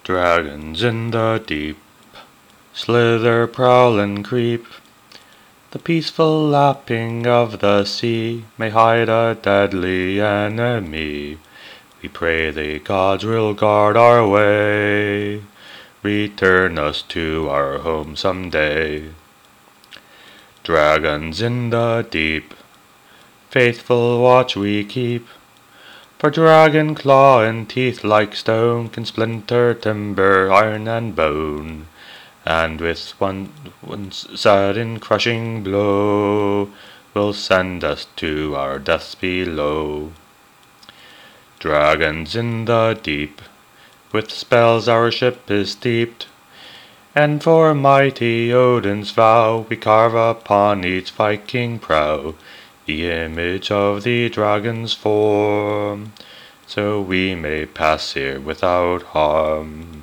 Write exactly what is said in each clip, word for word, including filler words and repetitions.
Dragons in the deep slither, prowl, and creep. The peaceful lapping of the sea may hide a deadly enemy. We pray the gods will guard our way, return us to our home someday. Dragons in the deep, faithful watch we keep, for dragon claw and teeth like stone can splinter timber, iron, and bone, and with one, one sudden crushing blow will send us to our deaths below. Dragons in the deep, with spells our ship is steeped, and for mighty Odin's vow we carve upon each Viking prow the image of the dragon's form, so we may pass here without harm.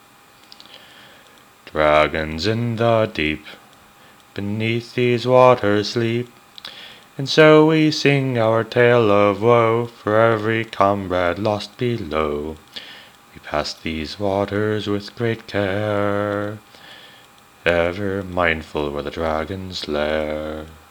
Dragons in the deep, beneath these waters sleep, and so we sing our tale of woe for every comrade lost below. We pass these waters with great care, ever mindful where the dragon's lair.